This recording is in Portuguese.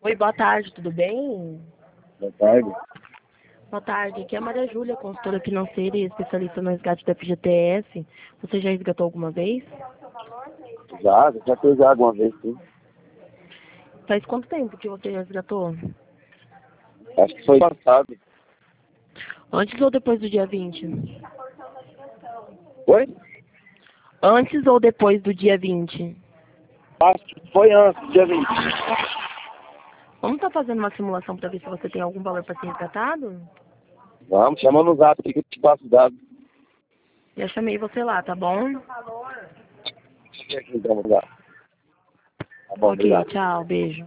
Oi, boa tarde, tudo bem? Boa tarde. Boa tarde, aqui é a Maria Júlia, consultora financeira e especialista no resgate da FGTS. Você já resgatou alguma vez? Já fez já alguma vez, sim. Faz quanto tempo que você resgatou? Acho que foi passado. Antes ou depois do dia 20? Foi? Antes ou depois do dia 20? Acho que foi antes, dia 20. Vamos estar fazendo uma simulação para ver se você tem algum valor para ser resgatado? Vamos, chama no zap, fica te passo os dados. Já chamei você lá, tá bom? Aqui, então, vamos lá. Tá bom, Ok, obrigado. tchau, beijo.